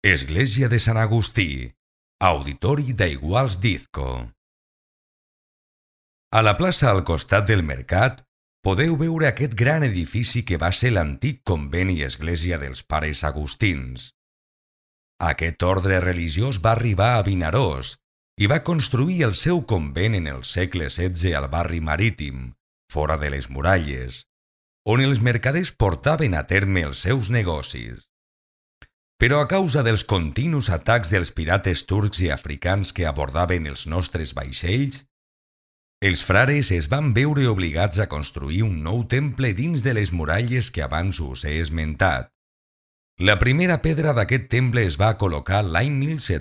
Església de Sant Agustí, auditori d'Aiguals d'Izco. A la plaça al costat del mercat podeu veure aquest gran edifici que va ser l'antic convent i església dels pares agustins. Aquest ordre religiós va arribar a Vinaròs i va construir el seu convent en el segle XVI al barri marítim, fora de les muralles, on els mercaders portaven a terme els seus negocis. Però a causa dels continus atacs dels pirates turcs i africans que abordaven els nostres vaixells, els frares es van veure obligats a construir un nou temple dins de les muralles que abans us he esmentat. La primera pedra d'aquest temple es va col·locar l'any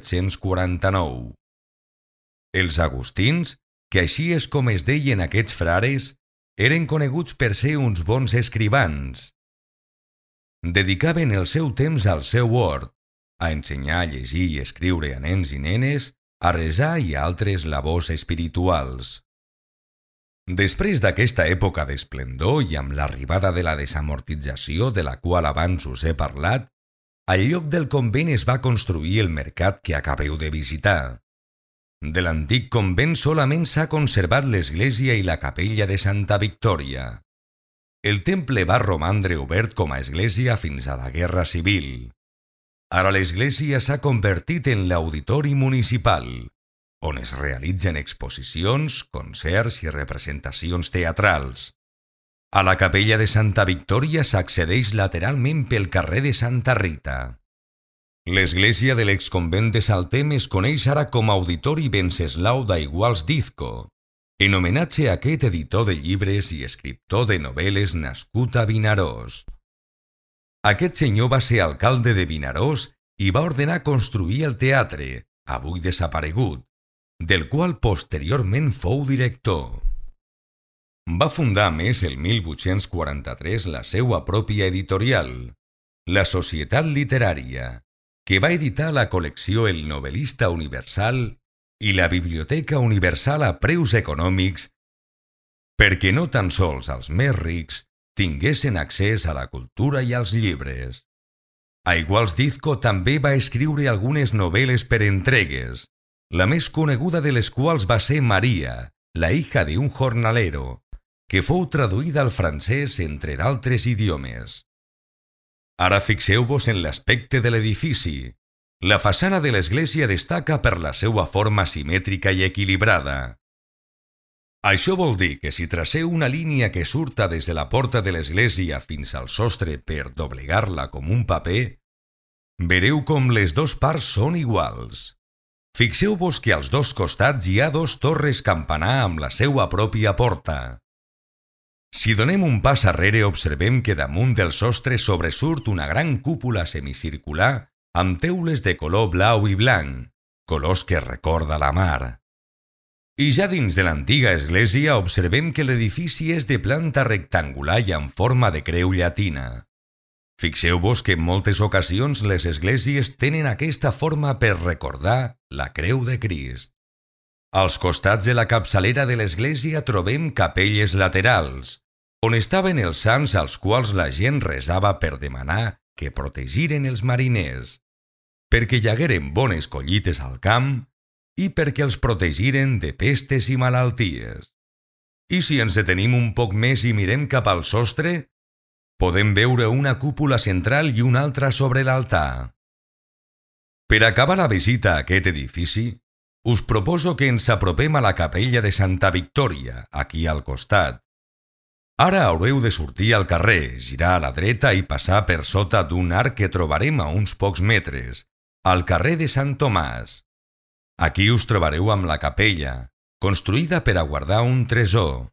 1749. Els agustins, que així és com es deien aquests frares, eren coneguts per ser uns bons escrivans. Dedicaven el seu temps al seu hort, a ensenyar a llegir i escriure a nens i nenes, a resar i a altres labors espirituals. Després d'aquesta època d'esplendor i amb l'arribada de la desamortització de la qual abans us he parlat, al lloc del convent es va construir el mercat que acabeu de visitar. De l'antic convent solament s'ha conservat l'església i la capella de Santa Victòria. El temple va romandre obert com a església fins a la Guerra Civil. Ara l'església s'ha convertit en l'auditori municipal, on es realitzen exposicions, concerts i representacions teatrals. A la capella de Santa Victòria s'accedeix lateralment pel carrer de Santa Rita. L'església de l'exconvent de Saltem es coneix ara com a Auditori Venceslau d'Aiguals d'Izco, en homenatge a aquest editor de llibres i escriptor de novel·les nascut a Vinaròs. Aquest senyor va ser alcalde de Vinaròs i va ordenar construir el teatre, avui desaparegut, del qual posteriorment fou director. Va fundar a més el 1843 la seua pròpia editorial, la Societat Literària, que va editar la col·lecció El Novel·lista Universal i la Biblioteca Universal a preus econòmics perquè no tan sols els més rics tinguessin accés a la cultura i als llibres. Aiguals d'Izco també va escriure algunes novel·les per entregues, la més coneguda de les quals va ser Maria, la hija de un jornalero, que fou traduïda al francès entre d'altres idiomes. Ara fixeu-vos en l'aspecte de l'edifici. La façana de l'església destaca per la seva forma simètrica i equilibrada. Això vol dir que si traceu una línia que surta des de la porta de l'església fins al sostre per doblegar-la com un paper, vereu com les dues parts són iguals. Fixeu-vos que als dos costats hi ha dos torres campanar amb la seva pròpia porta. Si donem un pas arrere observem que damunt del sostre sobresurt una gran cúpula semicircular amb teules de color blau i blanc, colors que recorda la mar. I ja dins de l'antiga església observem que l'edifici és de planta rectangular i amb forma de creu llatina. Fixeu-vos que en moltes ocasions les esglésies tenen aquesta forma per recordar la creu de Crist. Als costats de la capçalera de l'església trobem capelles laterals, on estaven els sants als quals la gent resava per demanar que protegiren els mariners, perquè hi hagueren bones collites al camp i perquè els protegiren de pestes i malalties. I si ens detenim un poc més i mirem cap al sostre, podem veure una cúpula central i una altra sobre l'altar. Per acabar la visita a aquest edifici, us proposo que ens apropem a la capella de Santa Victòria, aquí al costat. Ara haureu de sortir al carrer, girar a la dreta i passar per sota d'un arc que trobarem a uns pocs metres, al carrer de Sant Tomàs. Aquí us trobareu amb la capella, construïda per a guardar un tresor.